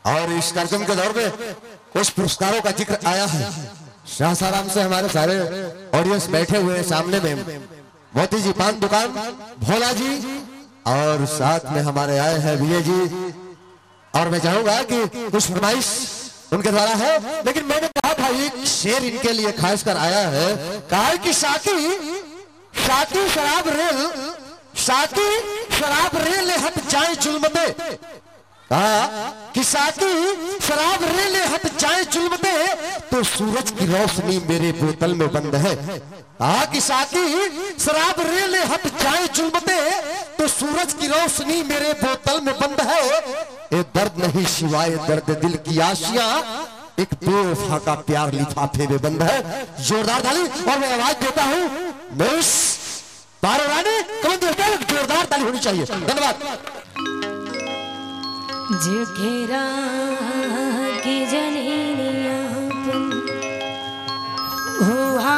और इस कार्यक्रम के दौर में कुछ पुरस्कारों का जिक्र आया है। शाहसाराम से हमारे सारे ऑडियंस बैठे हुए हैं सामने में, मोती जी पान दुकान, भोला जी और साथ में हमारे आए हैं विजय जी। और मैं चाहूंगा कि कुछ फरमाइश उनके द्वारा है, लेकिन मैंने कहा था एक शेर इनके लिए खास कर आया है। कहा कि साकी शराब रेल, साकी शराब रेल हट जाए जुल्मते। कहा कि साकी शराब रेले हट जाए जुल्मते तो सूरज की रोशनी मेरे बोतल में बंद है। कहा कि साकी शराब रेले हट जाए जुल्मते तो सूरज की रोशनी मेरे बोतल में बंद है। ये दर्द नहीं सिवाय दर्द दिल की आशियां, एक बेवफा का प्यार लिफाफे में बंद है। जोरदार ताली और मैं आवाज देता हूं मिस पारो रानी, जोरदार ताली होनी चाहिए। धन्यवाद। जखेरा की जननियापन हो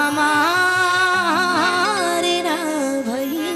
हमारे ना भई,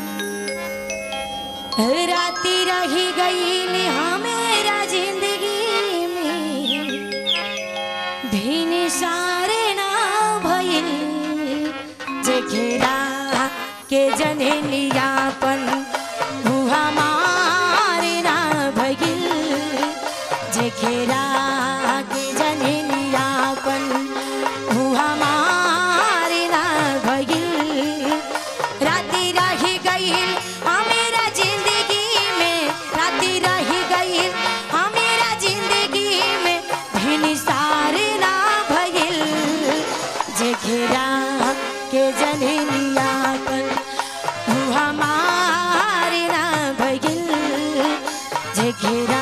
राती रही गई हमेरा जिंदगी में, भिन सारे ना भई। जखेरा के जननियापन हो हमारे ना भई, जखेरा के जननियापन हो हमारे ना भइल। राती रही गईल हमेरा जिंदगी में, राती रही गईल हमेरा जिंदगी में, भिन सारे ना भइल। जखेरा के जननियापन हो हमारे ना भइल, जखेरा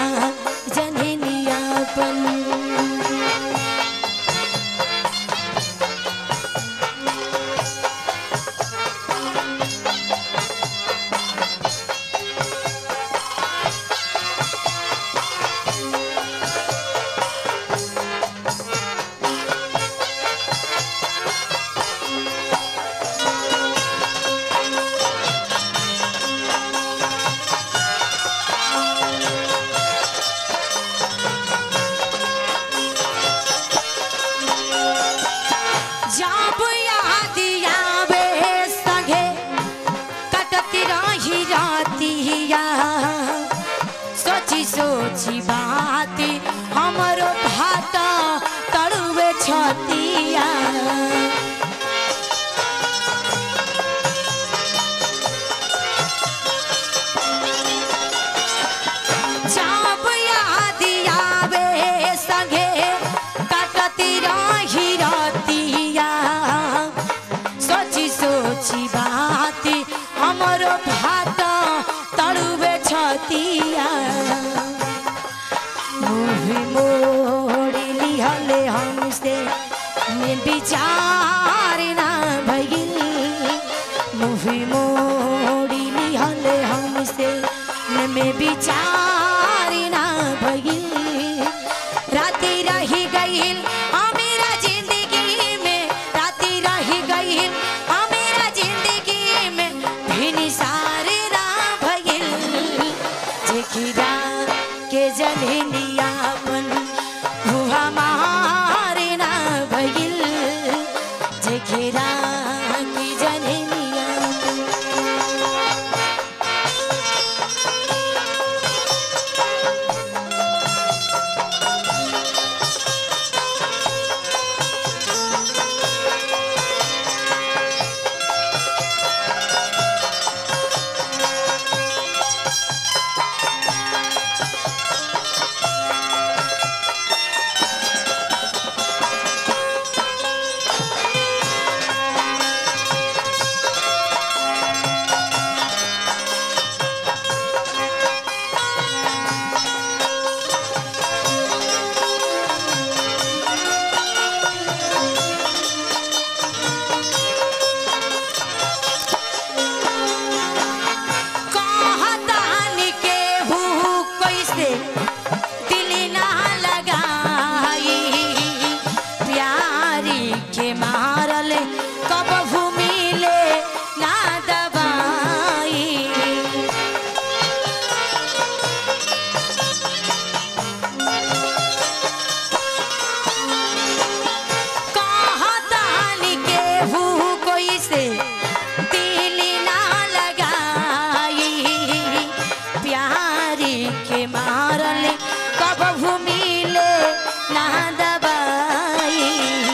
सोची बात हमरो भात तड़ुए छतिया। जब याद आवे संगे कटती रही रतिया, सोची सोची बात हमरो भात तड़ुए छतिया। मोड़ी लिहले हमसे विचार ना भइल, मुही मोड़ी लिहले हमसे में विचार ना भइल। राती रही गईल हमेरा जिंदगी में, राती रही गईल हमेरा जिंदगी में, भिन सारे ना भइल। जखेरा के जननियापन हो हमारे ना भइल, जखेरा की जननियापन। मारले कब भूमिले ना दबाई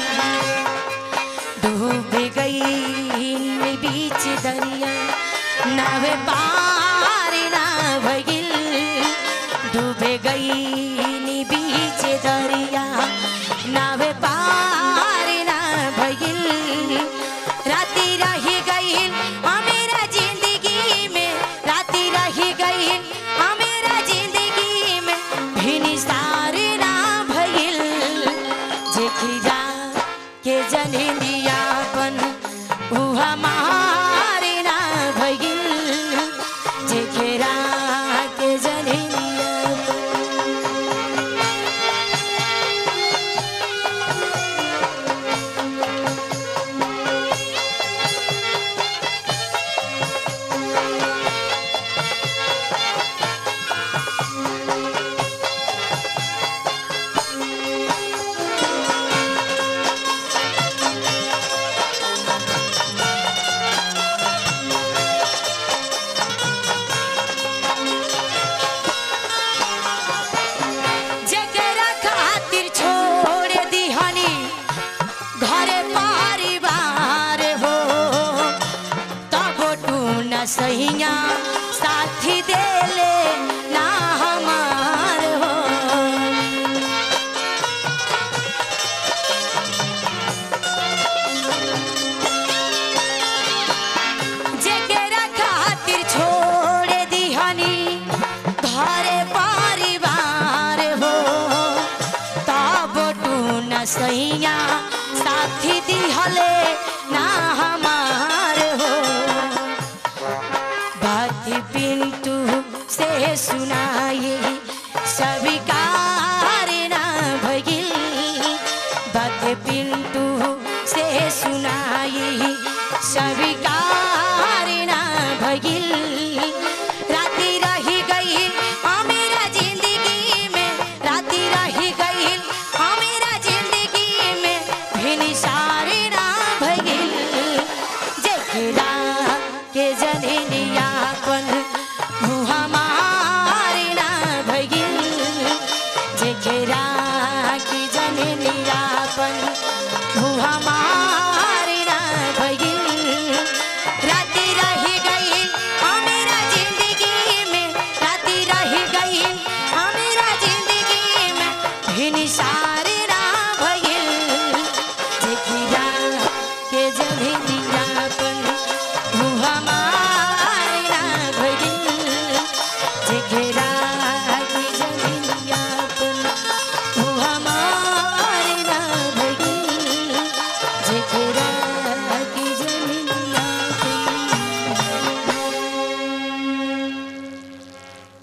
डूब गई बीच दरिया नावे पार ना भगिल डूब गई बीच दरिया नावे पार ना भगिल राती रही गई हमेरा जिंदगी में राती रही गई हमेरा जिंदगी में भिनी सारे ना भइल जेखिरा के जननियापन उ हमारे ना भइल जेखिरा के जननियापन जेकरा खातिर छोड़ दिहनी घरे परिवार हो तब तू न सहिया साथी देले ना हमार हो जेकरा खातिर छोड़ दिहनी घरे परिवार हो तब तू न सैया साथी दिहले ना हमार हो बात पिंटू से सुनाई स्वीकार ना भगिल बात पिंटू से सुनाई स्वीकार ना भगिल राती रही गई हमेरा जिंदगी में राती रही गई हमेरा जिंदगी में भिनी सारे ना भगिल जेकरा के जननियापन उ हमारे ना भगिल जेकरा के जननियापन उ हमारे ना भगिल राती रही गई हमेरा जिंदगी में राती रही गई हमेरा जिंदगी में भिनी सारे